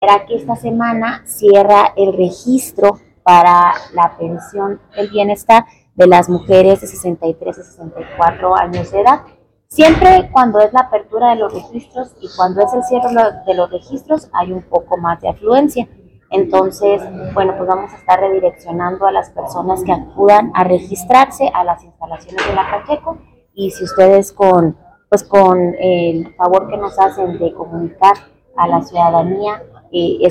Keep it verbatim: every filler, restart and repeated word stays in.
Será que esta semana cierra el registro para la pensión del bienestar de las mujeres de sesenta y tres a sesenta y cuatro años de edad. Siempre cuando es la apertura de los registros y cuando es el cierre de los registros hay un poco más de afluencia. Entonces, bueno, pues vamos a estar redireccionando a las personas que acudan a registrarse a las instalaciones de la Pacheco, y si ustedes con, pues con el favor que nos hacen de comunicar a la ciudadanía eh,